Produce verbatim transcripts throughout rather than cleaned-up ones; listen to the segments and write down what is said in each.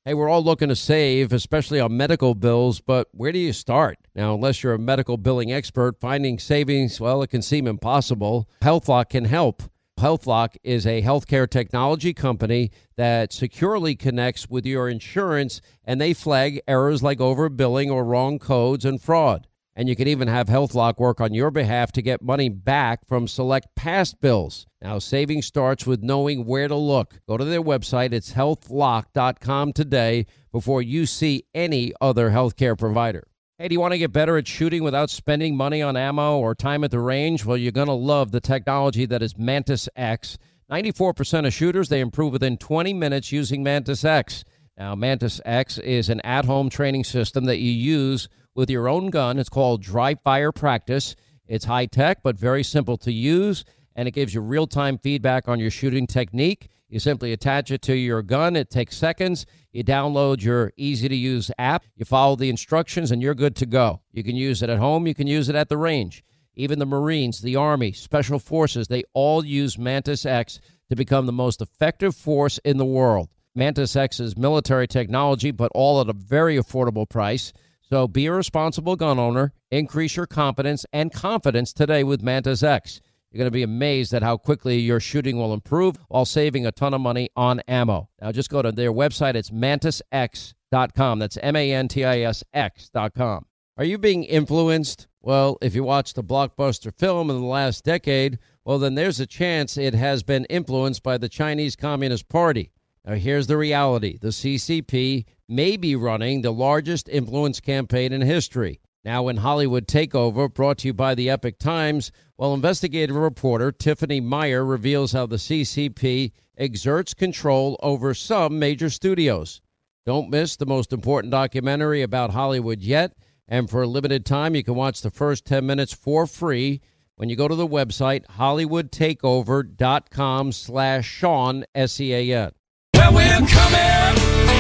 Hey, we're all looking to save, especially on medical bills, but where do you start? Now, unless you're a medical billing expert, finding savings, well, it can seem impossible. HealthLock can help. HealthLock is a healthcare technology company that securely connects with your insurance, and they flag errors like overbilling or wrong codes and fraud. And you can even have HealthLock work on your behalf to get money back from select past bills. Now, saving starts with knowing where to look. Go to their website. It's health lock dot com today before you see any other healthcare provider. Hey, do you want to get better at shooting without spending money on ammo or time at the range? Well, you're going to love the technology that is Mantis X. ninety-four percent of shooters, they improve within twenty minutes using Mantis X. Now, Mantis X is an at-home training system that you use with your own gun. It's called Dry Fire Practice. It's high-tech, but very simple to use, and it gives you real-time feedback on your shooting technique. You simply attach it to your gun. It takes seconds. You download your easy-to-use app. You follow the instructions, and you're good to go. You can use it at home. You can use it at the range. Even the Marines, the Army, Special Forces, they all use Mantis X to become the most effective force in the world. Mantis X is military technology, but all at a very affordable price. So be a responsible gun owner. Increase your competence and confidence today with Mantis X. You're going to be amazed at how quickly your shooting will improve while saving a ton of money on ammo. Now just go to their website. It's mantis x dot com. That's M A N T I S X dot com. Are you being influenced? Well, if you watched a blockbuster film in the last decade, well, then there's a chance it has been influenced by the Chinese Communist Party. Now, here's the reality. The C C P may be running the largest influence campaign in history. Now, in Hollywood Takeover, brought to you by the Epic Times, well, investigative reporter Tiffany Meyer reveals how the C C P exerts control over some major studios. Don't miss the most important documentary about Hollywood yet. And for a limited time, you can watch the first ten minutes for free when you go to the website hollywood takeover dot com slash Sean, S E A N. Well, we're coming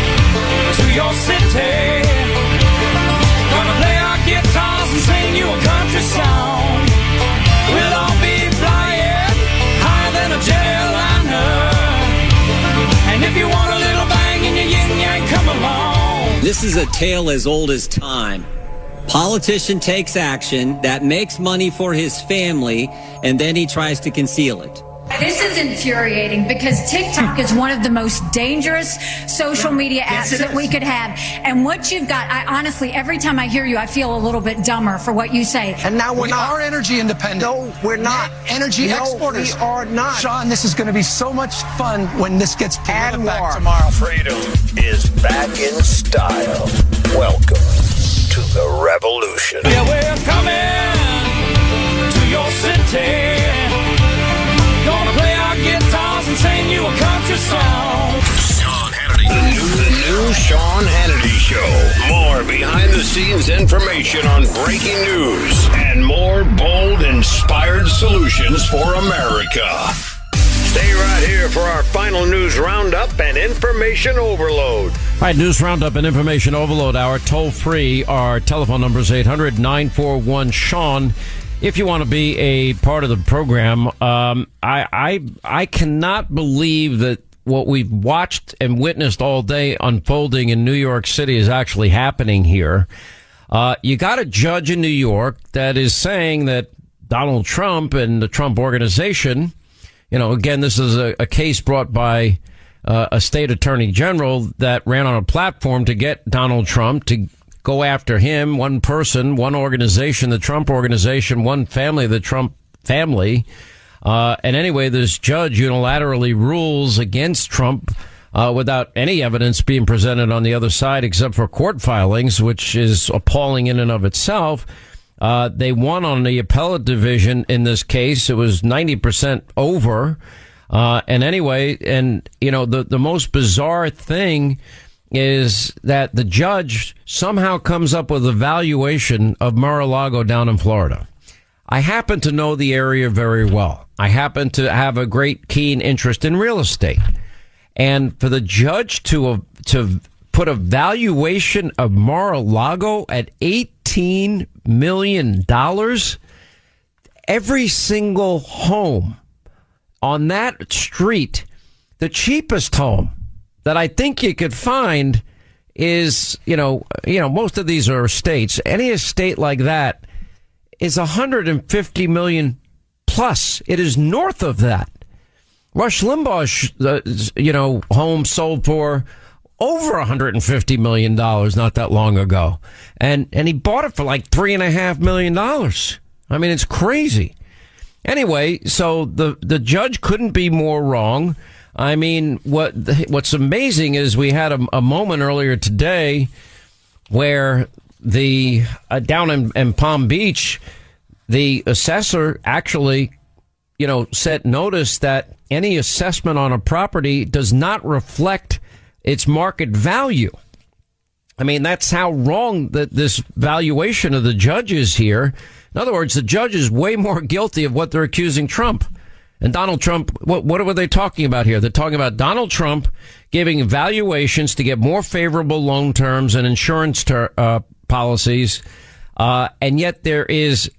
to your city. Gonna play our guitars and sing you a country song. We'll all be flying higher than a jetliner. And if you want a little bang in your yin yang, come along. This is a tale as old as time. Politician takes action that makes money for his family, and then he tries to conceal it. This is infuriating because TikTok is one of the most dangerous social media apps yes, that we could have. And what you've got, I honestly, every time I hear you, I feel a little bit dumber for what you say. And now we're we not. are energy independent. No, we're not. Energy no, exporters. we are not. Sean, this is going to be so much fun when this gets and back tomorrow. Freedom is back in style. Welcome to the revolution. Yeah, we're coming to your city. Gonna play our guitars and sing you a country song. Sean Hannity. The new, the new Sean Hannity Show. More behind-the-scenes information on breaking news and more bold, inspired solutions for America. Stay right here for our final news roundup and information overload. All right, news roundup and information overload hour. Toll free. Our telephone number is eight hundred nine four one Sean. If you want to be a part of the program, um, I, I I cannot believe that what we've watched and witnessed all day unfolding in New York City is actually happening here. Uh, you got a judge in New York that is saying that Donald Trump and the Trump organization, you know, again, this is a, a case brought by uh, a state attorney general that ran on a platform to get Donald Trump to go after him, one person, one organization, the Trump organization, one family, the Trump family. Uh, and anyway, this judge unilaterally rules against Trump uh, without any evidence being presented on the other side except for court filings, which is appalling in and of itself. Uh, they won on the appellate division in this case. It was ninety percent over. Uh, and anyway, and, you know, the, the most bizarre thing is that the judge somehow comes up with a valuation of Mar-a-Lago down in Florida. I happen to know the area very well. I happen to have a great keen interest in real estate. And for the judge to uh, to put a valuation of Mar-a-Lago at eighteen million dollars, every single home on that street, the cheapest home that I think you could find is, you know, you know, most of these are estates. Any estate like that is one hundred fifty million plus. It is north of that. Rush Limbaugh's, uh, you know, home sold for over one hundred fifty million dollars not that long ago. And, and he bought it for like three and a half million dollars. I mean, it's crazy. Anyway, so the, the judge couldn't be more wrong. I mean, what what's amazing is we had a, a moment earlier today where the uh, down in, in Palm Beach, the assessor actually, you know, set notice that any assessment on a property does not reflect its market value. I mean, that's how wrong that this valuation of the judge is here. In other words, the judge is way more guilty of what they're accusing Trump. And Donald Trump, what, what were they talking about here? They're talking about Donald Trump giving valuations to get more favorable loan terms and insurance ter- uh, policies. Uh, and yet there is,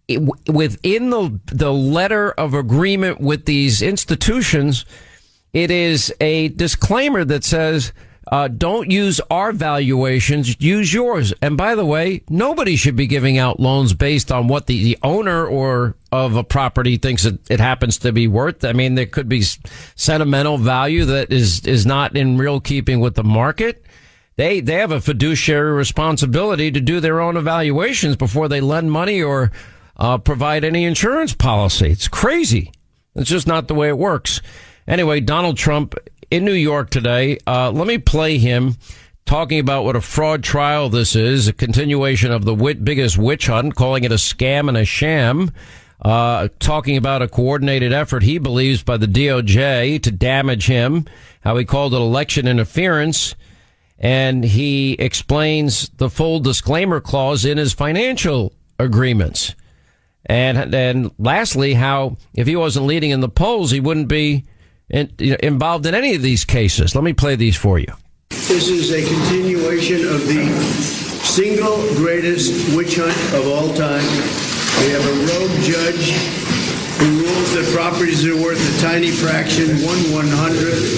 within the, the letter of agreement with these institutions, it is a disclaimer that says, uh, don't use our valuations, use yours. And by the way, nobody should be giving out loans based on what the, the owner or of a property thinks it, it happens to be worth. I mean, there could be sentimental value that is, is not in real keeping with the market. They, they have a fiduciary responsibility to do their own evaluations before they lend money or, uh, provide any insurance policy. It's crazy. It's just not the way it works. Anyway, Donald Trump in New York today. Uh, let me play him talking about what a fraud trial this is, a continuation of the wit- biggest witch hunt, calling it a scam and a sham, uh, talking about a coordinated effort he believes by the D O J to damage him, how he called it election interference, and he explains the full disclaimer clause in his financial agreements. And, and lastly, how if he wasn't leading in the polls, he wouldn't be in, you know, involved in any of these cases. Let me play these for you. This is a continuation of the single greatest witch hunt of all time. We have a rogue judge who rules that properties are worth a tiny fraction, one one hundredth,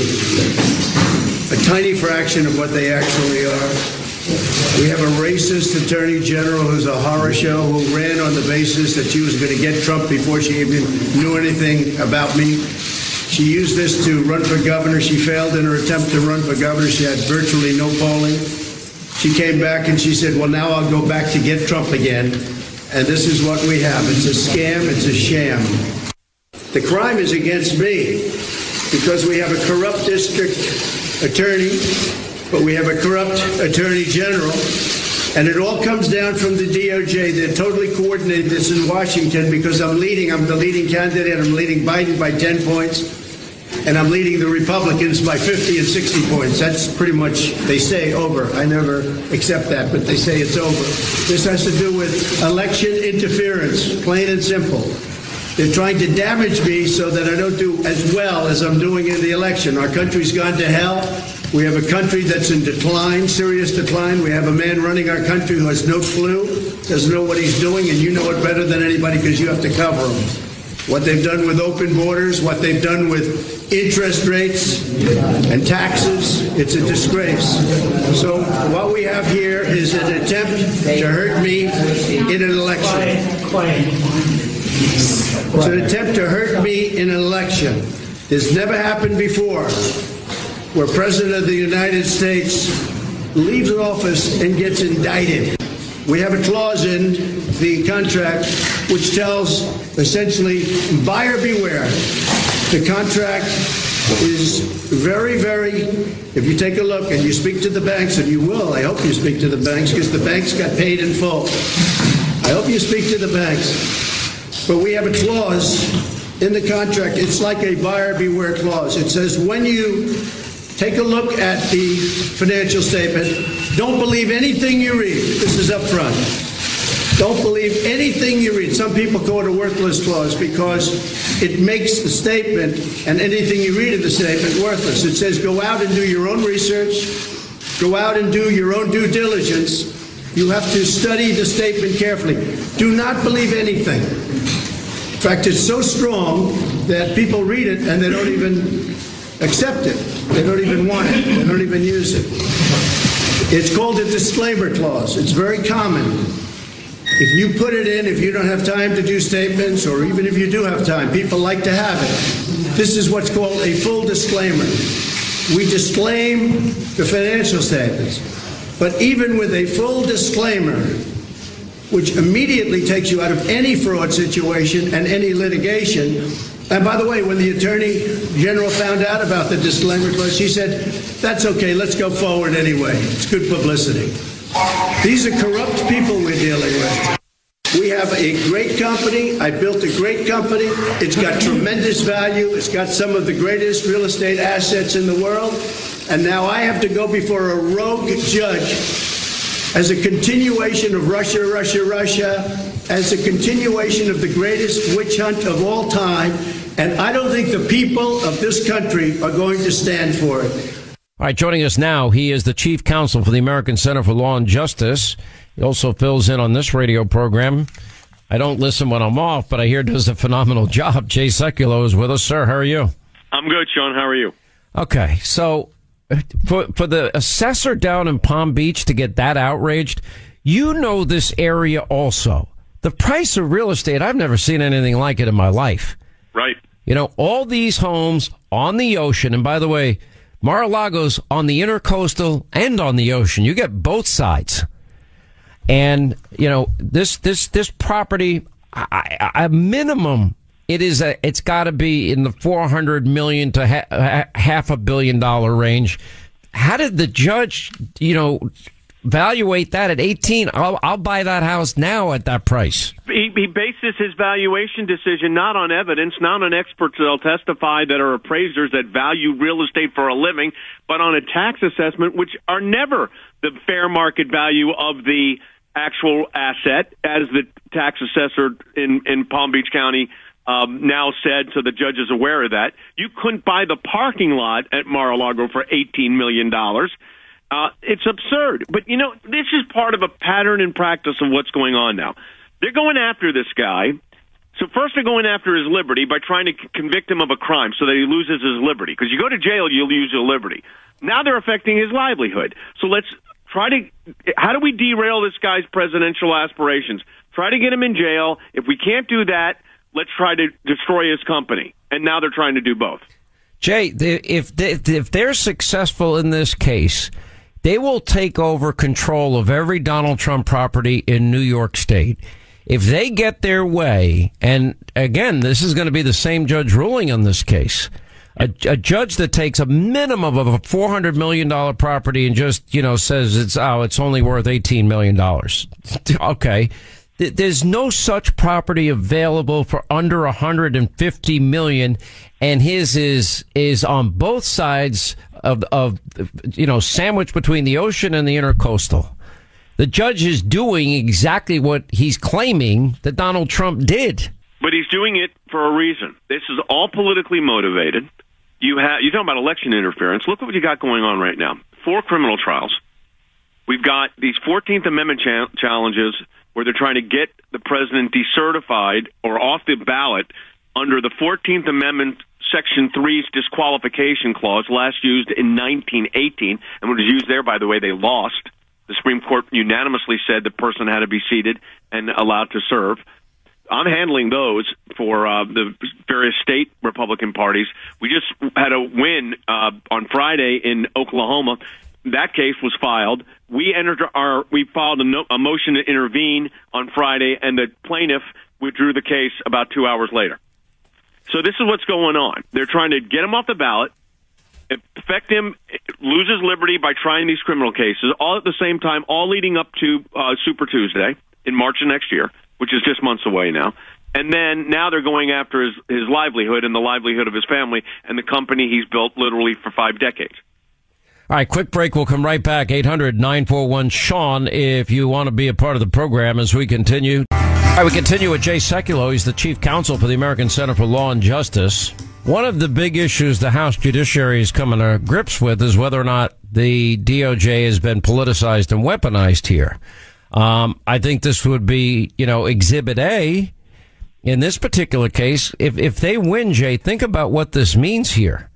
a tiny fraction of what they actually are. We have a racist attorney general who's a horror show, who ran on the basis that she was going to get Trump before she even knew anything about me. She used this to run for governor. She failed in her attempt to run for governor. She had virtually no polling. She came back and she said, well, now I'll go back to get Trump again. And this is what we have. It's a scam. It's a sham. The crime is against me because we have a corrupt district attorney, but we have a corrupt attorney general. And it all comes down from the D O J. They're totally coordinated this in Washington because I'm leading. I'm the leading candidate. I'm leading Biden by ten points. And I'm leading the Republicans by fifty and sixty points. That's pretty much, they say, over. I never accept that, but they say it's over. This has to do with election interference, plain and simple. They're trying to damage me so that I don't do as well as I'm doing in the election. Our country's gone to hell. We have a country that's in decline, serious decline. We have a man running our country who has no clue, doesn't know what he's doing, and you know it better than anybody because you have to cover him. What they've done with open borders, what they've done with interest rates and taxes, it's a disgrace. So what we have here is an attempt to hurt me in an election. It's an attempt to hurt me in an election. This never happened before, where President of the United States leaves office and gets indicted. We have a clause in the contract which tells essentially buyer beware. The contract is very, very, if you take a look and you speak to the banks, and you will, I hope you speak to the banks because the banks got paid in full. I hope you speak to the banks. But we have a clause in the contract. It's like a buyer beware clause. It says when you take a look at the financial statement, don't believe anything you read. This is up front. Don't believe anything you read. Some people call it a worthless clause because it makes the statement and anything you read in the statement worthless. It says go out and do your own research. Go out and do your own due diligence. You have to study the statement carefully. Do not believe anything. In fact, it's so strong that people read it and they don't even accept it. They don't even want it. They don't even use it. It's called a disclaimer clause. It's very common. If you put it in, if you don't have time to do statements, or even if you do have time, people like to have it. This is what's called a full disclaimer. We disclaim the financial statements. But even with a full disclaimer, which immediately takes you out of any fraud situation and any litigation. And by the way, when the Attorney General found out about the disclaimer clause, she said, that's okay, let's go forward anyway. It's good publicity. These are corrupt people we're dealing with. We have a great company. I built a great company. It's got tremendous value. It's got some of the greatest real estate assets in the world. And now I have to go before a rogue judge as a continuation of Russia, Russia, Russia, as a continuation of the greatest witch hunt of all time. And I don't think the people of this country are going to stand for it. All right, joining us now, he is the chief counsel for the American Center for Law and Justice. He also fills in on this radio program. I don't listen when I'm off, but I hear does a phenomenal job. Jay Sekulow is with us. Sir, how are you? I'm good, Sean. How are you? Okay, so for for the assessor down in Palm Beach to get that outraged, you know this area also. The price of real estate, I've never seen anything like it in my life. Right. You know, all these homes on the ocean, and by the way, Mar-a-Lago's on the intercoastal and on the ocean. You get both sides. And, you know, this, this, this property, I, I, a minimum, it is a, it's got to be in the four hundred million to ha- half a billion dollar range. How did the judge, you know, evaluate that at eighteen? I'll, I'll buy that house now at that price. He, he bases his valuation decision not on evidence, not on experts that'll testify that are appraisers that value real estate for a living, but on a tax assessment, which are never the fair market value of the actual asset, as the tax assessor in, in Palm Beach County um, now said, so the judge is aware of that. You couldn't buy the parking lot at Mar-a-Lago for eighteen million dollars. Uh, it's absurd. But, you know, this is part of a pattern and practice of what's going on now. They're going after this guy. So first they're going after his liberty by trying to convict him of a crime so that he loses his liberty. Because you go to jail, you'll lose your liberty. Now they're affecting his livelihood. So let's try to, how do we derail this guy's presidential aspirations? Try to get him in jail. If we can't do that, let's try to destroy his company. And now they're trying to do both. Jay, if if they're successful in this case, they will take over control of every Donald Trump property in New York State. If they get their way, and again, this is going to be the same judge ruling on this case, a, a judge that takes a minimum of a four hundred million dollars property and just, you know, says it's, oh, it's only worth eighteen million dollars. Okay. There's no such property available for under one hundred fifty million dollars, and his is is on both sides of of you know, sandwiched between the ocean and the intercoastal. The judge is doing exactly what he's claiming that Donald Trump did. But he's doing it for a reason. This is all politically motivated. You have you're talking about election interference. Look at what you got going on right now. Four criminal trials. We've got these fourteenth Amendment cha- challenges where they're trying to get the president decertified or off the ballot under the fourteenth Amendment, Section three's disqualification clause, last used in nineteen eighteen. And when it was used there, by the way, they lost. The Supreme Court unanimously said the person had to be seated and allowed to serve. I'm handling those for uh, the various state Republican parties. We just had a win uh, on Friday in Oklahoma. That case was filed. We entered our, we filed a, no, a motion to intervene on Friday, and the plaintiff withdrew the case about two hours later. So this is what's going on. They're trying to get him off the ballot, affect him, lose his liberty by trying these criminal cases, all at the same time, all leading up to uh, Super Tuesday in March of next year, which is just months away now. And then now they're going after his, his livelihood and the livelihood of his family and the company he's built literally for five decades. All right, quick break. We'll come right back. eight hundred nine four one Sean if you want to be a part of the program as we continue. All right, we continue with Jay Sekulow. He's the chief counsel for the American Center for Law and Justice. One of the big issues the House Judiciary is coming to grips with is whether or not the D O J has been politicized and weaponized here. Um, I think this would be, you know, Exhibit A in this particular case. If if they win, Jay, think about what this means here.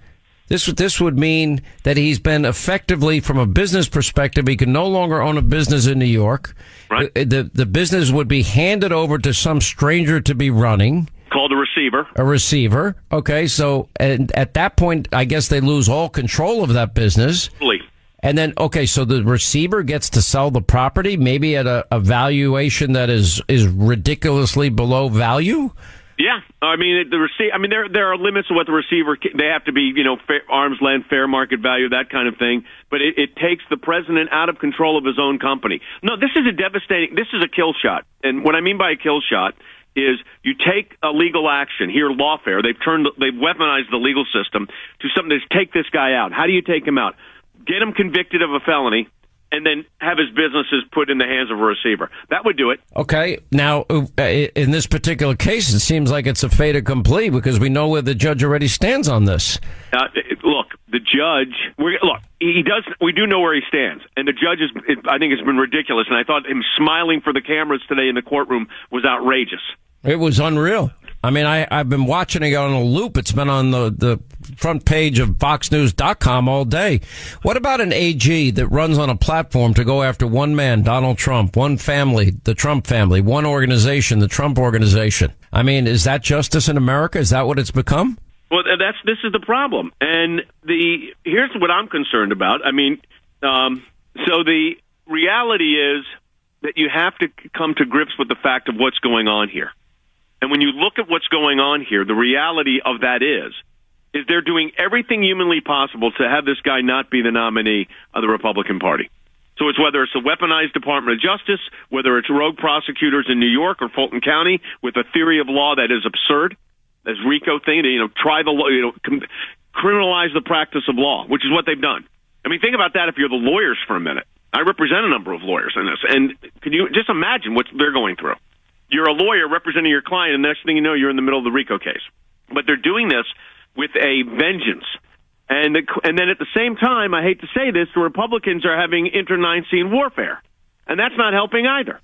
This this would mean that he's been effectively, from a business perspective, he can no longer own a business in New York. Right. The, the business would be handed over to some stranger to be running. Called a receiver. A receiver. Okay, so and at that point, I guess they lose all control of that business. Fully. And then, okay, so the receiver gets to sell the property, maybe at a, a valuation that is, is ridiculously below value? Yeah, I mean the receiver. I mean there there are limits to what the receiver. They have to be, you know, fair, arm's length, fair market value, that kind of thing. But it, it takes the president out of control of his own company. No, this is a devastating. This is a kill shot. And what I mean by a kill shot is you take a legal action here, lawfare. They've turned, they've weaponized the legal system to something that's take this guy out. How do you take him out? Get him convicted of a felony, and then have his businesses put in the hands of a receiver. That would do it. Okay. Now, in this particular case, it seems like it's a fait accompli because we know where the judge already stands on this. Uh, look, the judge, we're, look, he does, we do know where he stands. And the judge, is, I think, has been ridiculous. And I thought him smiling for the cameras today in the courtroom was outrageous. It was unreal. I mean, I, I've been watching it on a loop. It's been on the, the front page of Fox News dot com all day. What about an A G that runs on a platform to go after one man, Donald Trump, one family, the Trump family, one organization, the Trump organization? I mean, is that justice in America? Is that what it's become? Well, that's this is the problem. And the here's what I'm concerned about. I mean, um, so the reality is that you have to come to grips with the fact of what's going on here. And when you look at what's going on here, the reality of that is, is they're doing everything humanly possible to have this guy not be the nominee of the Republican Party. So it's whether it's a weaponized Department of Justice, whether it's rogue prosecutors in New York or Fulton County with a theory of law that is absurd, as RICO thing, to, you know, try the law, you know, com- criminalize the practice of law, which is what they've done. I mean, think about that if you're the lawyers for a minute. I represent a number of lawyers in this, and can you just imagine what they're going through? You're a lawyer representing your client, and the next thing you know, you're in the middle of the RICO case. But they're doing this with a vengeance. And the, and then at the same time, I hate to say this, the Republicans are having internecine warfare. And that's not helping either.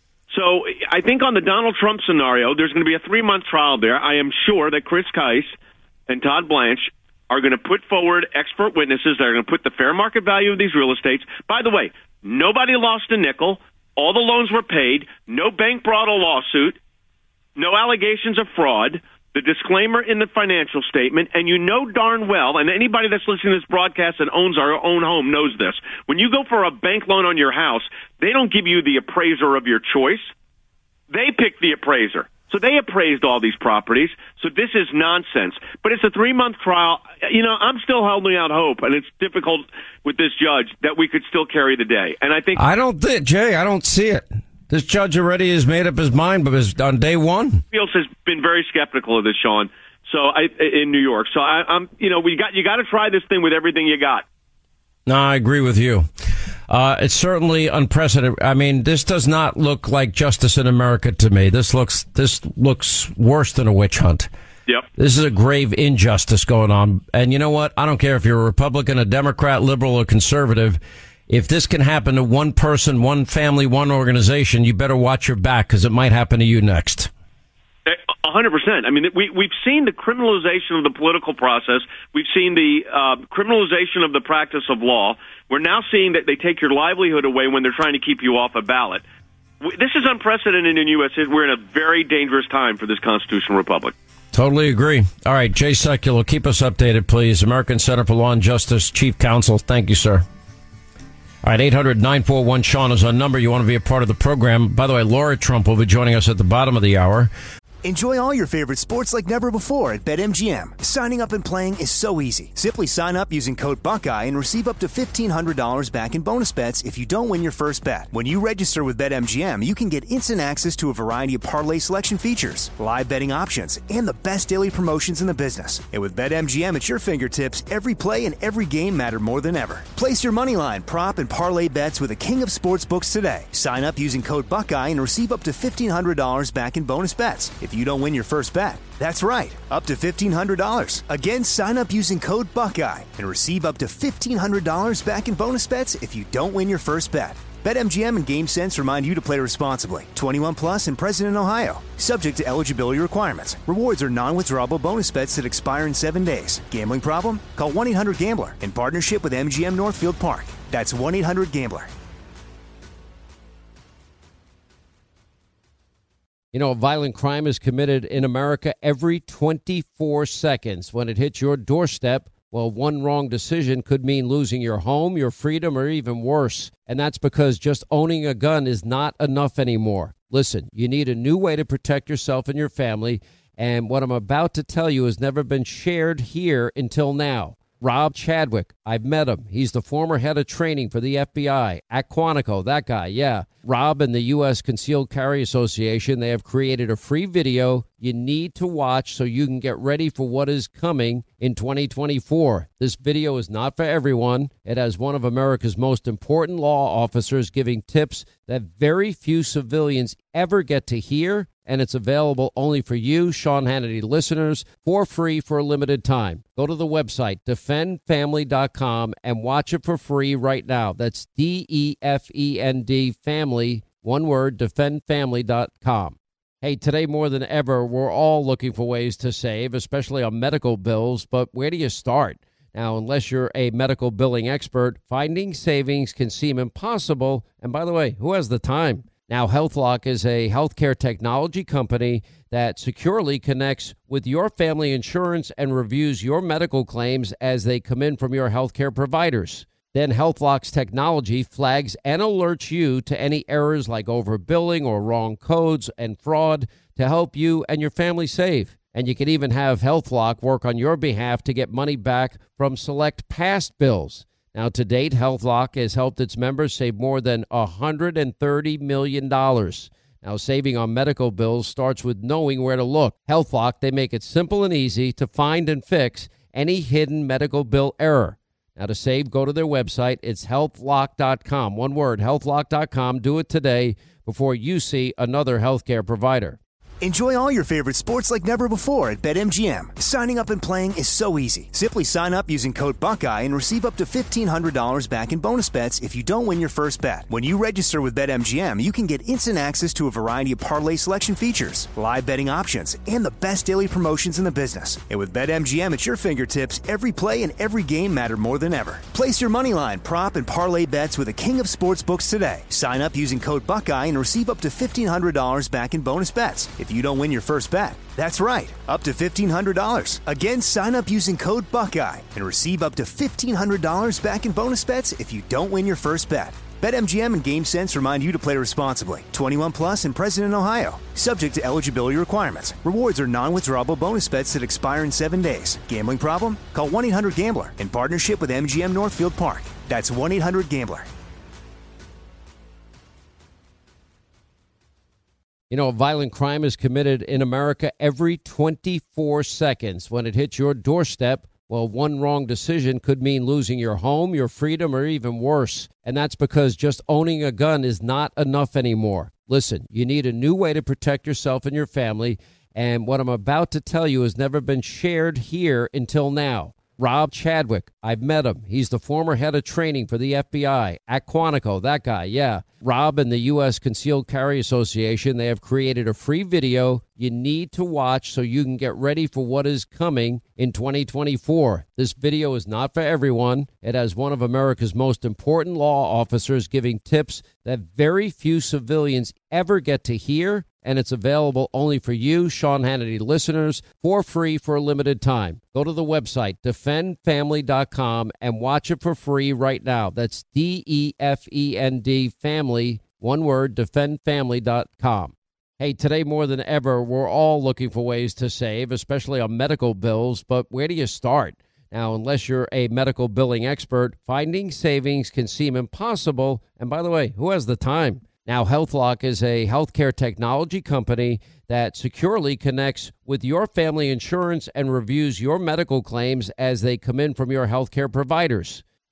So I think on the Donald Trump scenario, there's going to be a three-month trial there. I am sure that Chris Kise and Todd Blanche are going to put forward expert witnesses that are going to put the fair market value of these real estates. By the way, nobody lost a nickel. All the loans were paid. No bank brought a lawsuit. No allegations of fraud. The disclaimer in the financial statement. And you know darn well, and anybody that's listening to this broadcast and owns our own home knows this. When you go for a bank loan on your house, they don't give you the appraiser of your choice. They pick the appraiser. So they appraised all these properties. So this is nonsense. But it's a three-month trial. You know, I'm still holding out hope, and it's difficult with this judge that we could still carry the day. And I think I don't think Jay, I don't see it. This judge already has made up his mind, but it's on day one. Fields has been very skeptical of this, Sean. So I in New York. So I, I'm, you know, we got you got to try this thing with everything you got. No, I agree with you. Uh, it's certainly unprecedented. I mean, this does not look like justice in America to me. This looks this looks worse than a witch hunt. Yep. This is a grave injustice going on. And you know what? I don't care if you're a Republican, a Democrat, liberal, or conservative. If this can happen to one person, one family, one organization, you better watch your back because it might happen to you next. A hundred percent. I mean, we, we've seen the criminalization of the political process. We've seen the uh, criminalization of the practice of law. We're now seeing that they take your livelihood away when they're trying to keep you off a ballot. This is unprecedented in U S We're in a very dangerous time for this constitutional republic. Totally agree. All right, Jay Sekulow, keep us updated, please. American Center for Law and Justice, Chief Counsel. Thank you, sir. All right, eight hundred nine four one Sean is our number. You want to be a part of the program. By the way, Laura Trump will be joining us at the bottom of the hour. Enjoy all your favorite sports like never before at BetMGM. Signing up and playing is so easy. Simply sign up using code Buckeye and receive up to fifteen hundred dollars back in bonus bets if you don't win your first bet. When you register with BetMGM, you can get instant access to a variety of parlay selection features, live betting options, and the best daily promotions in the business. And with BetMGM at your fingertips, every play and every game matter more than ever. Place your moneyline, prop, and parlay bets with the king of sportsbooks today. Sign up using code Buckeye and receive up to fifteen hundred dollars back in bonus bets. If if you don't win your first bet. That's right, up to fifteen hundred dollars. Again, sign up using code Buckeye and receive up to fifteen hundred dollars back in bonus bets if you don't win your first bet. BetMGM and GameSense remind you to play responsibly. twenty-one plus and present in Ohio. Subject to eligibility requirements. Rewards are non-withdrawable bonus bets that expire in seven days. Gambling problem? Call one eight hundred gambler in partnership with M G M Northfield Park. That's one eight hundred gambler. You know, a violent crime is committed in America every twenty-four seconds. When it hits your doorstep, well, one wrong decision could mean losing your home, your freedom, or even worse. And that's because just owning a gun is not enough anymore. Listen, you need a new way to protect yourself and your family. And what I'm about to tell you has never been shared here until now. Rob Chadwick, I've met him. He's the former head of training for the F B I at Quantico, that guy, yeah. Rob and the U S Concealed Carry Association, they have created a free video you need to watch so you can get ready for what is coming in twenty twenty-four. This video is not for everyone. It has one of America's most important law officers giving tips that very few civilians ever get to hear, and it's available only for you, Sean Hannity listeners, for free for a limited time. Go to the website, defend family dot com, and watch it for free right now. That's D E F E N D, family, one word, defend family dot com. Hey, today more than ever, we're all looking for ways to save, especially on medical bills, but where do you start? Now, unless you're a medical billing expert, finding savings can seem impossible. And by the way, who has the time? Now, HealthLock is a healthcare technology company that securely connects with your family insurance and reviews your medical claims as they come in from your healthcare providers. Then HealthLock's technology flags and alerts you to any errors like overbilling or wrong codes and fraud to help you and your family save. And you can even have HealthLock work on your behalf to get money back from select past bills. Now, to date, HealthLock has helped its members save more than one hundred thirty million dollars. Now, saving on medical bills starts with knowing where to look. HealthLock, they make it simple and easy to find and fix any hidden medical bill error. Now, to save, go to their website. It's health lock dot com. One word, health lock dot com. Do it today before you see another healthcare provider. Enjoy all your favorite sports like never before at BetMGM. Signing up and playing is so easy. Simply sign up using code Buckeye and receive up to fifteen hundred dollars back in bonus bets if you don't win your first bet. When you register with BetMGM, you can get instant access to a variety of parlay selection features, live betting options, and the best daily promotions in the business. And with BetMGM at your fingertips, every play and every game matter more than ever. Place your moneyline, prop, and parlay bets with the king of sportsbooks today. Sign up using code Buckeye and receive up to fifteen hundred dollars back in bonus bets if you don't win your first bet. That's right, up to fifteen hundred dollars. Again, sign up using code Buckeye and receive up to fifteen hundred dollars back in bonus bets if you don't win your first bet. BetMGM and GameSense remind you to play responsibly. twenty-one plus and present in Ohio. Subject to eligibility requirements. Rewards are non-withdrawable bonus bets that expire in seven days. Gambling problem? Call one eight hundred gambler in partnership with M G M Northfield Park. That's one eight hundred gambler. You know, a violent crime is committed in America every twenty-four seconds. When it hits your doorstep, well, one wrong decision could mean losing your home, your freedom, or even worse. And that's because just owning a gun is not enough anymore. Listen, you need a new way to protect yourself and your family. And what I'm about to tell you has never been shared here until now. Rob Chadwick, I've met him. He's the former head of training for the F B I at Quantico, that guy, yeah. Rob and the U S Concealed Carry Association, they have created a free video you need to watch so you can get ready for what is coming in twenty twenty-four. This video is not for everyone. It has one of America's most important law officers giving tips that very few civilians ever get to hear, and it's available only for you, Sean Hannity listeners, for free for a limited time. Go to the website, defend family dot com, and watch it for free right now. That's D E F E N D, family, one word, defend family dot com. Hey, today more than ever, we're all looking for ways to save, especially on medical bills, but where do you start? Now, unless you're a medical billing expert, finding savings can seem impossible. And by the way, who has the time? Now, HealthLock is a healthcare technology company that securely connects with your family insurance and reviews your medical claims as they come in from your healthcare providers.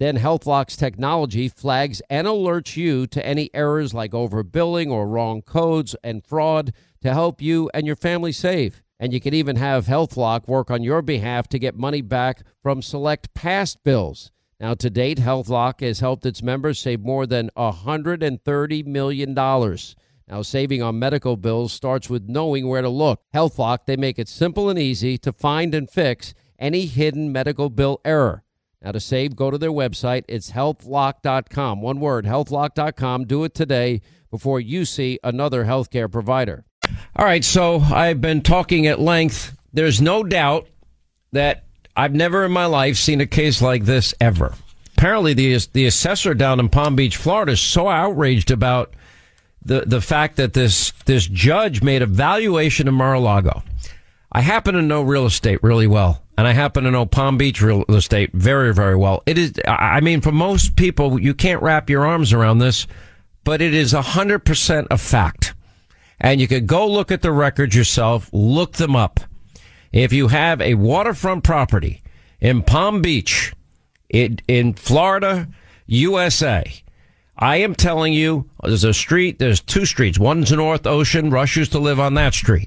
Then HealthLock's technology flags and alerts you to any errors like overbilling or wrong codes and fraud to help you and your family save. And you can even have HealthLock work on your behalf to get money back from select past bills. Now, to date, HealthLock has helped its members save more than one hundred thirty million dollars. Now, saving on medical bills starts with knowing where to look. HealthLock, they make it simple and easy to find and fix any hidden medical bill error. Now, to save, go to their website. It's health lock dot com. One word, health lock dot com. Do it today before you see another healthcare provider. All right, so I've been talking at length. There's no doubt that I've never in my life seen a case like this ever. Apparently, the the assessor down in Palm Beach, Florida, is so outraged about the, the fact that this, this judge made a valuation of Mar-a-Lago. I happen to know real estate really well. And I happen to know Palm Beach real estate very, very well. It is, I mean, for most people, you can't wrap your arms around this, but it is one hundred percent a fact. And you could go look at the records yourself, look them up. If you have a waterfront property in Palm Beach, in, in Florida, U S A, I am telling you, there's a street, there's two streets. One's North Ocean. Rush used to live on that street.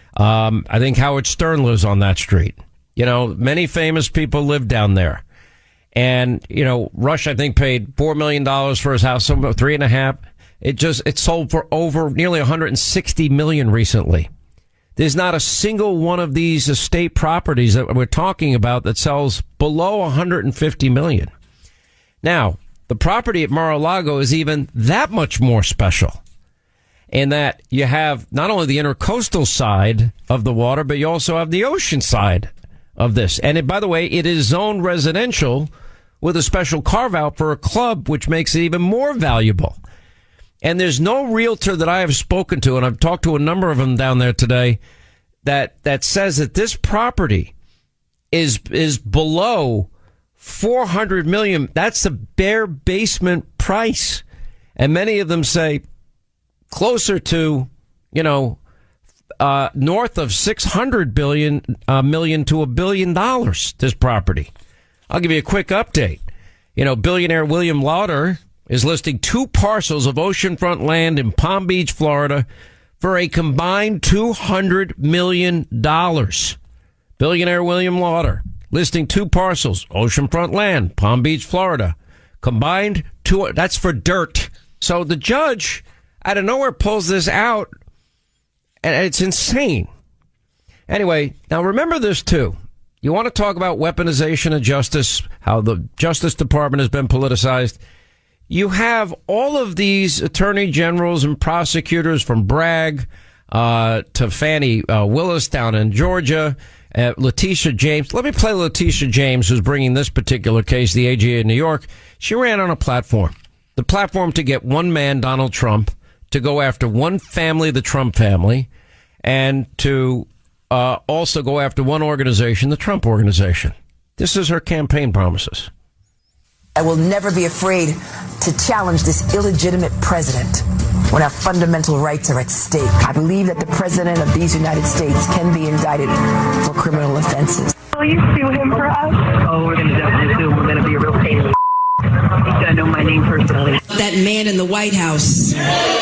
Um, I think Howard Stern lives on that street. You know, many famous people live down there. And, you know, Rush, I think, paid four million dollars for his house, about three and a half. It just, it sold for over nearly one hundred sixty million dollars recently. There's not a single one of these estate properties that we're talking about that sells below one hundred fifty million dollars. Now, the property at Mar-a-Lago is even that much more special in that you have not only the intercoastal side of the water, but you also have the ocean side of this. And it, by the way, it is zoned residential with a special carve out for a club, which makes it even more valuable. And there's no realtor that I have spoken to, and I've talked to a number of them down there today, that, that says that this property is, is below four hundred million dollars. That's the bare basement price. And many of them say closer to, you know, Uh, north of six hundred billion, uh, million to a billion dollars, this property. I'll give you a quick update. You know, billionaire William Lauder is listing two parcels of oceanfront land in Palm Beach, Florida for a combined two hundred million dollars. Billionaire William Lauder listing two parcels, oceanfront land, Palm Beach, Florida, combined two, that's for dirt. So the judge out of nowhere pulls this out. And it's insane. Anyway, now remember this, too. You want to talk about weaponization of justice, how the Justice Department has been politicized. You have all of these attorney generals and prosecutors from Bragg uh, to Fannie uh, Willis down in Georgia, uh, Letitia James. Let me play Letitia James, who's bringing this particular case, the A G A in New York. She ran on a platform, the platform to get one man, Donald Trump, to go after one family, the Trump family, and to uh, also go after one organization, the Trump Organization. This is her campaign promises. I will never be afraid to challenge this illegitimate president when our fundamental rights are at stake. I believe that the president of these United States can be indicted for criminal offenses. Will you sue him for us? Oh, we're going to definitely sue him. We're going to be a real pain in the He's going to know my name personally. That man in the White House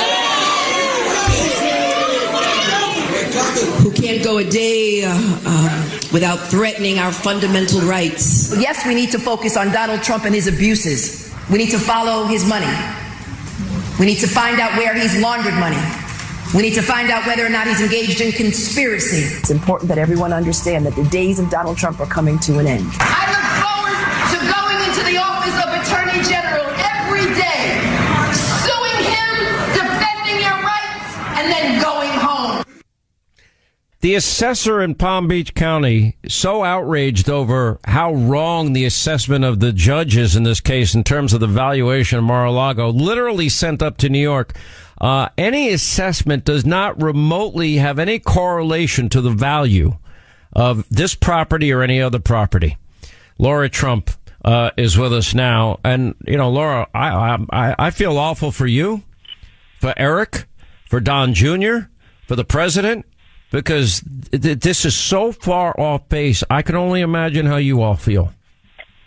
who can't go a day uh, uh, without threatening our fundamental rights. Yes, we need to focus on Donald Trump and his abuses. We need to follow his money. We need to find out where he's laundered money. We need to find out whether or not he's engaged in conspiracy. It's important that everyone understand that the days of Donald Trump are coming to an end. I look forward to going into the office of Attorney General every day, suing him, defending your rights, and then going home. The assessor in Palm Beach County so outraged over how wrong the assessment of the judges in this case in terms of the valuation of Mar-a-Lago literally sent up to New York. Uh, any assessment does not remotely have any correlation to the value of this property or any other property. Laura Trump uh, is with us now. And, you know, Laura, I, I, I feel awful for you, for Eric, for Don Junior, for the president. Because th- this is so far off base, I can only imagine how you all feel.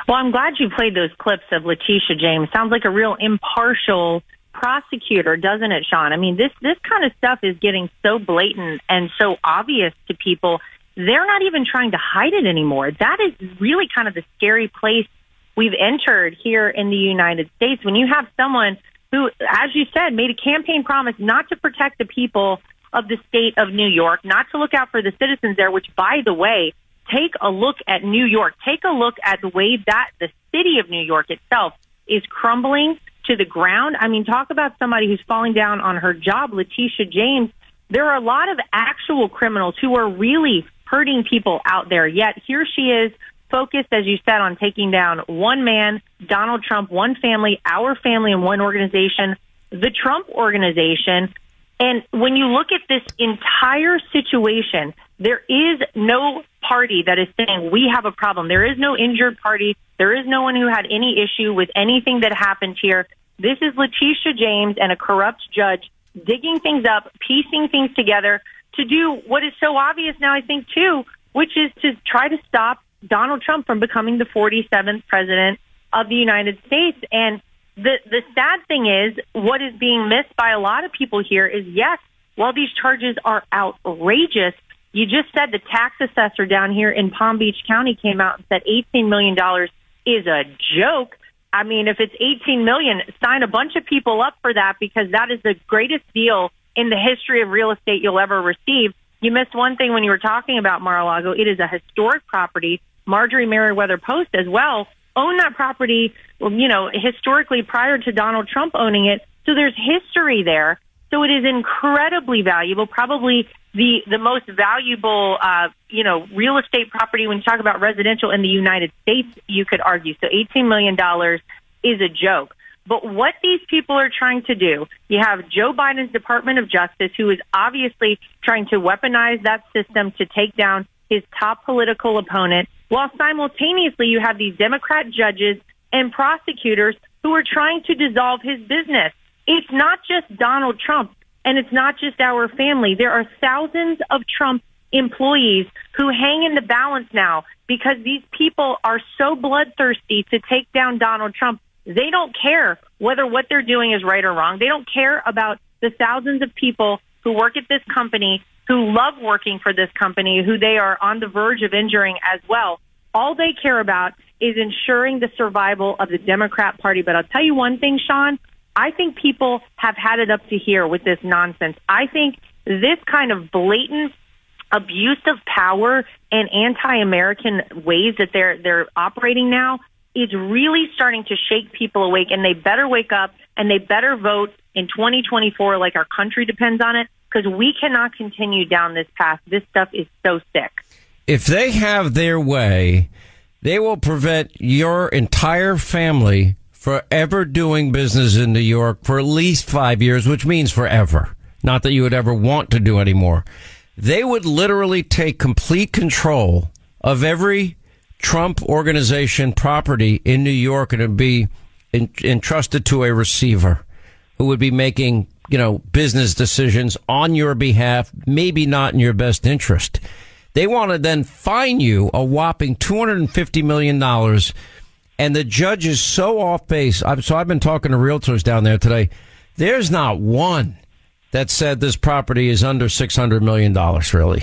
Well, I'm glad you played those clips of Letitia James. Sounds like a real impartial prosecutor, doesn't it, Sean? I mean, this this kind of stuff is getting so blatant and so obvious to people. They're not even trying to hide it anymore. That is really kind of the scary place we've entered here in the United States. When you have someone who, as you said, made a campaign promise not to protect the people of the state of New York, not to look out for the citizens there, which, by the way, take a look at New York. Take a look at the way that the city of New York itself is crumbling to the ground. I mean, talk about somebody who's falling down on her job, Letitia James. There are a lot of actual criminals who are really hurting people out there. Yet here she is, focused, as you said, on taking down one man, Donald Trump, one family, our family, and one organization, the Trump Organization. And when you look at this entire situation, there is no party that is saying we have a problem. There is no injured party. There is no one who had any issue with anything that happened here. This is Letitia James and a corrupt judge digging things up, piecing things together to do what is so obvious now, I think, too, which is to try to stop Donald Trump from becoming the forty-seventh president of the United States. And the the sad thing is, what is being missed by a lot of people here is, yes, while these charges are outrageous, you just said the tax assessor down here in Palm Beach County came out and said eighteen million dollars is a joke. I mean, if it's eighteen million dollars, sign a bunch of people up for that, because that is the greatest deal in the history of real estate you'll ever receive. You missed one thing when you were talking about Mar-a-Lago. It is a historic property. Marjorie Merriweather Post as well owned that property, you know, historically prior to Donald Trump owning it. So there's history there. So it is incredibly valuable, probably the, the most valuable, uh, you know, real estate property when you talk about residential in the United States, you could argue. So eighteen million dollars is a joke. But what these people are trying to do, you have Joe Biden's Department of Justice, who is obviously trying to weaponize that system to take down his top political opponent, while simultaneously you have these Democrat judges and prosecutors who are trying to dissolve his business. It's not just Donald Trump, and it's not just our family. There are thousands of Trump employees who hang in the balance now because these people are so bloodthirsty to take down Donald Trump. They don't care whether what they're doing is right or wrong. They don't care about the thousands of people who work at this company, who love working for this company, who they are on the verge of injuring as well. All they care about is ensuring the survival of the Democrat Party. But I'll tell you one thing, Sean, I think people have had it up to here with this nonsense. I think this kind of blatant abuse of power and anti-American ways that they're they're operating now is really starting to shake people awake, and they better wake up and they better vote in twenty twenty-four like our country depends on it, because we cannot continue down this path. This stuff is so sick. If they have their way, they will prevent your entire family from ever doing business in New York for at least five years, which means forever. Not that you would ever want to do anymore. They would literally take complete control of every Trump Organization property in New York, and it would be in, entrusted to a receiver who would be making, you know, business decisions on your behalf, maybe not in your best interest. They want to then fine you a whopping two hundred fifty million dollars. And the judge is so off base. I've, so I've been talking to realtors down there today. There's not one that said this property is under six hundred million dollars, really.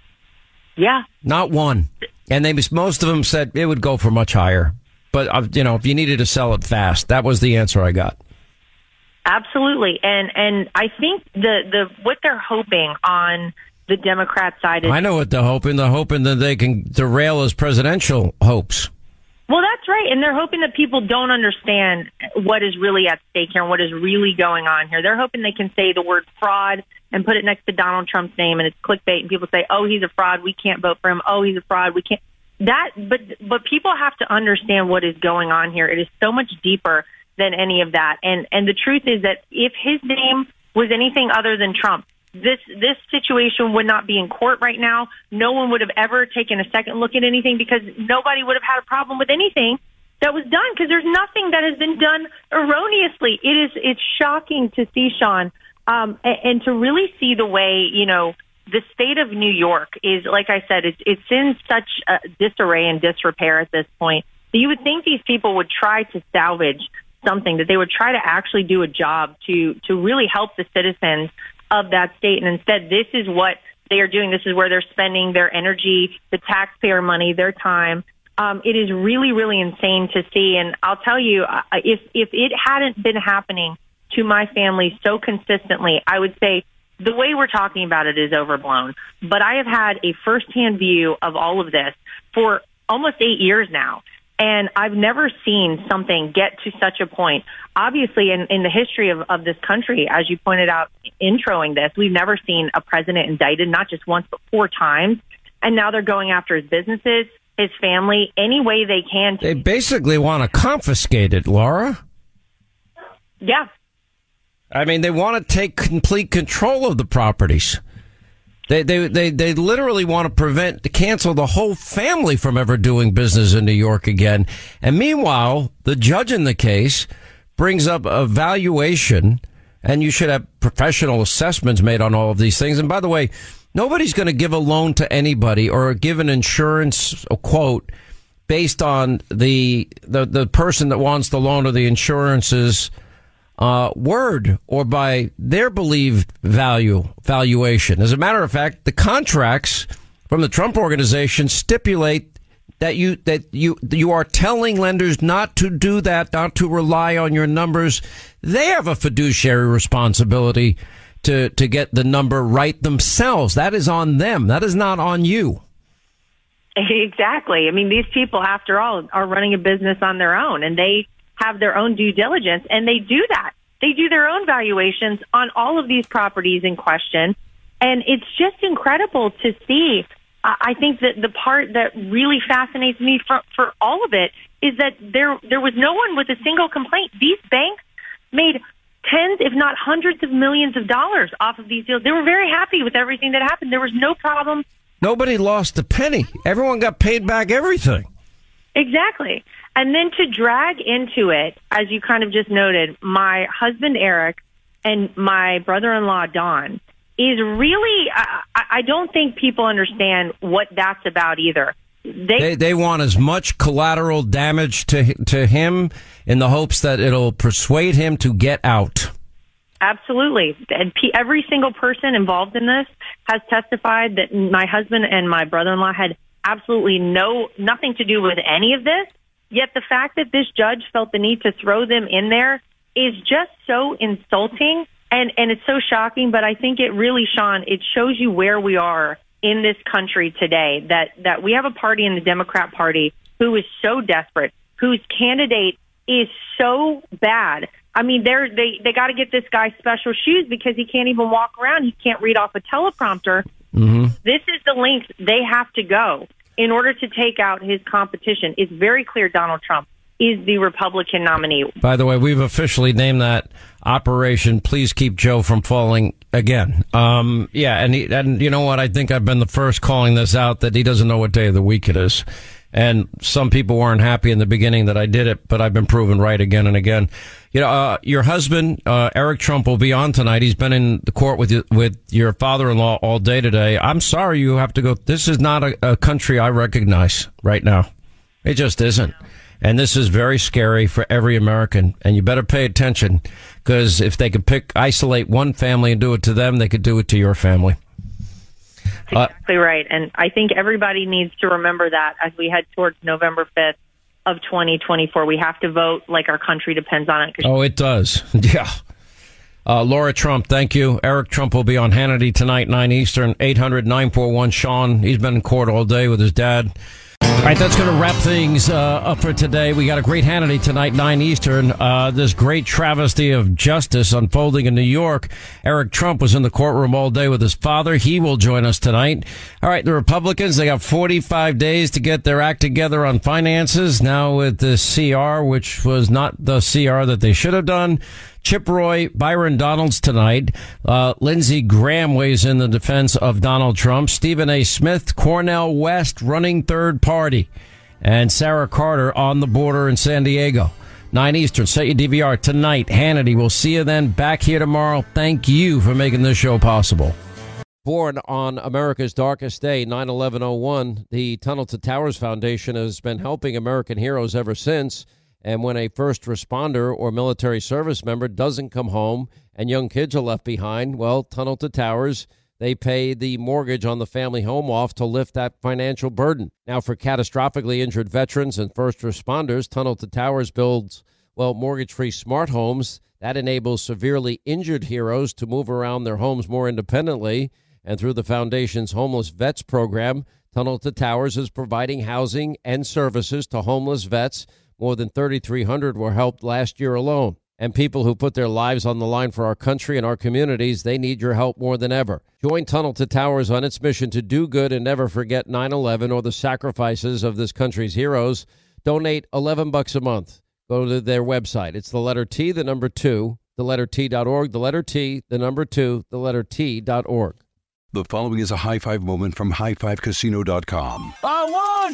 Yeah. Not one. And they, most of them said it would go for much higher. But, uh, you know, if you needed to sell it fast, that was the answer I got. Absolutely. And and I think the, the what they're hoping on the Democrat side is... I know what they're hoping. They're hoping that they can derail his presidential hopes. Well, that's right. And they're hoping that people don't understand what is really at stake here and what is really going on here. They're hoping they can say the word fraud and put it next to Donald Trump's name, and it's clickbait, and people say, oh, he's a fraud, we can't vote for him. Oh, he's a fraud, we can't. That, but but people have to understand what is going on here. It is so much deeper than any of that. And and the truth is that if his name was anything other than Trump, this this situation would not be in court right now. No one would have ever taken a second look at anything, because nobody would have had a problem with anything that was done, because there's nothing that has been done erroneously. It is it's shocking to see, Sean, um, and, and to really see the way, you know, the state of New York is, like I said, it's, it's in such uh, disarray and disrepair at this point. you would think these people would try to salvage something, that they would try to actually do a job to to really help the citizens of that state. And instead, this is what they are doing. This is where they're spending their energy, the taxpayer money, their time. Um, it is really, really insane to see. And I'll tell you, uh, if if it hadn't been happening to my family so consistently, I would say the way we're talking about it is overblown. But I have had a firsthand view of all of this for almost eight years now. And I've never seen something get to such a point. Obviously, in, in the history of, of this country, as you pointed out, introing this, we've never seen a president indicted, not just once, but four times. And now they're going after his businesses, his family, any way they can. To- they basically want to confiscate it, Laura. Yeah. I mean, they want to take complete control of the properties. They, they, they, they literally want to prevent, to cancel the whole family from ever doing business in New York again. And meanwhile, the judge in the case brings up a valuation, and you should have professional assessments made on all of these things. And by the way, nobody's going to give a loan to anybody or give an insurance a quote based on the, the, the person that wants the loan or the insurance's Uh, word or by their believed value valuation. As a matter of fact, the contracts from the Trump Organization stipulate that you that you you are telling lenders not to do that, not to rely on your numbers. They have a fiduciary responsibility to to get the number right themselves. That is on them. That is not on you. Exactly. I mean, these people, after all, are running a business on their own, and they have their own due diligence, and they do that. They do their own valuations on all of these properties in question, and it's just incredible to see. I think that the part that really fascinates me for, for all of it is that there there was no one with a single complaint. These banks made tens, if not hundreds of millions of dollars off of these deals. They were very happy with everything that happened. There was no problem. Nobody lost a penny. Everyone got paid back everything. Exactly. And then to drag into it, as you kind of just noted, my husband, Eric, and my brother-in-law, Don, is really, I, I don't think people understand what that's about either. They, they they want as much collateral damage to to him in the hopes that it'll persuade him to get out. Absolutely. And every single person involved in this has testified that my husband and my brother-in-law had absolutely no nothing to do with any of this. Yet the fact that this judge felt the need to throw them in there is just so insulting, and, and it's so shocking. But I think it really, Sean, it shows you where we are in this country today, that, that we have a party in the Democrat Party who is so desperate, whose candidate is so bad. I mean, they're, they they got to get this guy special shoes because he can't even walk around. He can't read off a teleprompter. Mm-hmm. This is the length they have to go in order to take out his competition. It's very clear Donald Trump is the Republican nominee. By the way, we've officially named that Operation Please Keep Joe from Falling Again. Um, yeah, and, he, and you know what? I think I've been the first calling this out, that he doesn't know what day of the week it is. And some people weren't happy in the beginning that I did it, but I've been proven right again and again. You know, uh, your husband, uh, Eric Trump, will be on tonight. He's been in the court with you, with your father-in-law all day today. I'm sorry you have to go. This is not a, a country I recognize right now. It just isn't. And this is very scary for every American. And you better pay attention, because if they could pick, isolate one family and do it to them, they could do it to your family. Exactly uh, right. And I think everybody needs to remember that as we head towards November fifth of twenty twenty-four. We have to vote like our country depends on it. Oh, it does. Yeah. Uh, Laura Trump, thank you. Eric Trump will be on Hannity tonight, nine Eastern, eight hundred nine four one Sean. He's been in court all day with his dad. All right, that's going to wrap things uh, up for today. We got a great Hannity tonight, nine Eastern. Uh, this great travesty of justice unfolding in New York. Eric Trump was in the courtroom all day with his father. He will join us tonight. All right, the Republicans, they got forty-five days to get their act together on finances. Now with the C R, which was not the C R that they should have done. Chip Roy, Byron Donalds tonight. Uh, Lindsey Graham weighs in the defense of Donald Trump. Stephen A. Smith, Cornel West running third party. And Sarah Carter on the border in San Diego. nine Eastern, set your D V R tonight. Hannity, we'll see you then back here tomorrow. Thank you for making this show possible. Born on America's darkest day, nine eleven oh one, the Tunnel to Towers Foundation has been helping American heroes ever since. And when a first responder or military service member doesn't come home and young kids are left behind, well, Tunnel to Towers, they pay the mortgage on the family home off to lift that financial burden. Now, for catastrophically injured veterans and first responders, Tunnel to Towers builds, well, mortgage-free smart homes. That enables severely injured heroes to move around their homes more independently. And through the Foundation's Homeless Vets program, Tunnel to Towers is providing housing and services to homeless vets. More than thirty-three hundred were helped last year alone. And people who put their lives on the line for our country and our communities, they need your help more than ever. Join Tunnel to Towers on its mission to do good and never forget nine eleven or the sacrifices of this country's heroes. Donate eleven bucks a month. Go to their website. It's the letter T, the number two, the letter T dot org, the letter T, the number two, the letter T dot org. The following is a high five moment from high five casino dot com. I won!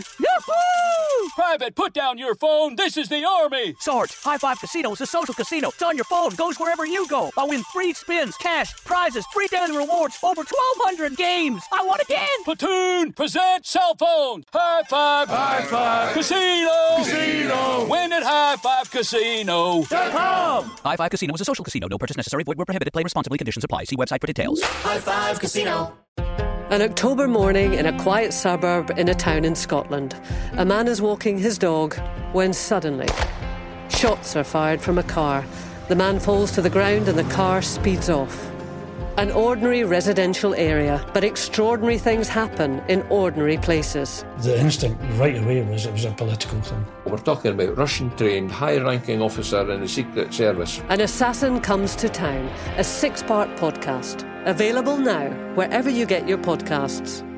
Yahoo! Private, put down your phone. This is the Army. Sarge, High Five Casino is a social casino. It's on your phone. Goes wherever you go. I win free spins, cash, prizes, free daily rewards, over twelve hundred games. I won again. Platoon, present cell phone. High Five. High Five. Casino. Casino. Win at high five casino dot com. High Five Casino is a social casino. No purchase necessary. Void where prohibited. Play responsibly. Conditions apply. See website for details. High Five Casino. An October morning in a quiet suburb in a town in Scotland. A man is walking his dog when suddenly shots are fired from a car. The man falls to the ground and the car speeds off. An ordinary residential area, but extraordinary things happen in ordinary places. The instinct right away was it was a political thing. We're talking about Russian-trained, high-ranking officer in the Secret Service. An Assassin Comes to Town, a six-part podcast. Available now, wherever you get your podcasts.